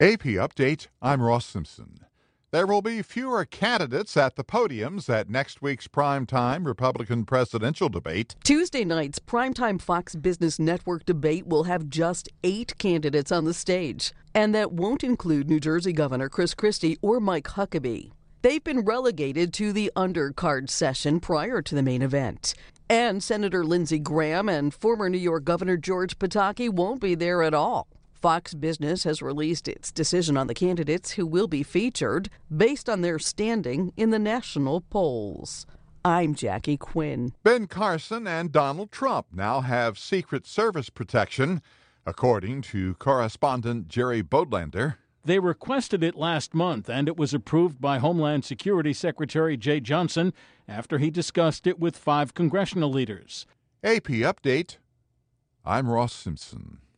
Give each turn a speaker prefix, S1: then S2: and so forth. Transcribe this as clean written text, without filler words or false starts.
S1: AP Update, I'm Ross Simpson. There will be fewer candidates at the podiums at next week's primetime Republican presidential debate.
S2: Tuesday night's primetime Fox Business Network debate will have just 8 candidates on the stage. And that won't include New Jersey Governor Chris Christie or Mike Huckabee. They've been relegated to the undercard session prior to the main event. And Senator Lindsey Graham and former New York Governor George Pataki won't be there at all. Fox Business has released its decision on the candidates who will be featured based on their standing in the national polls. I'm Jackie Quinn.
S1: Ben Carson and Donald Trump now have Secret Service protection, according to correspondent Jerry Bodlander.
S3: They requested it last month, and it was approved by Homeland Security Secretary Jeh Johnson after he discussed it with 5 congressional leaders.
S1: AP Update, I'm Ross Simpson.